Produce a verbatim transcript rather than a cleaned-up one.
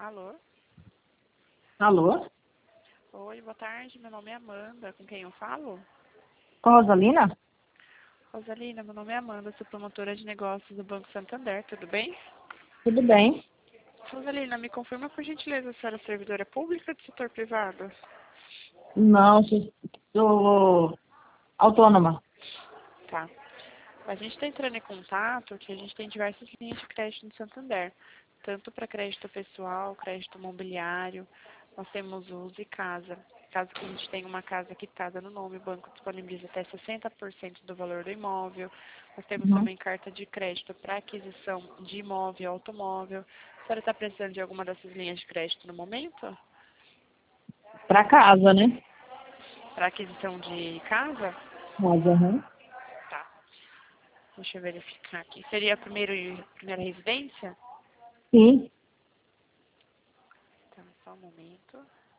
Alô? Alô? Oi, boa tarde. Meu nome é Amanda. Com quem eu falo? Com a Rosalina? Rosalina, meu nome é Amanda. Sou promotora de negócios do Banco Santander. Tudo bem? Tudo bem? Rosalina, me confirma por gentileza, a senhora é servidora pública ou do setor privado? Não, sou, sou autônoma. Tá. A gente está entrando em contato que a gente tem diversas linhas de crédito no Santander. Tanto para crédito pessoal, crédito imobiliário. Nós temos uso e casa. Caso que a gente tenha uma casa quitada no nome, o banco disponibiliza até sessenta por cento do valor do imóvel. Nós temos Uhum. também carta de crédito para aquisição de imóvel e automóvel. A senhora está precisando de alguma dessas linhas de crédito no momento? Pra casa, né? Para aquisição de casa? Casa, uhum. Tá. Deixa eu verificar aqui. Seria a primeira, primeira residência? Sim. Então, só um momento.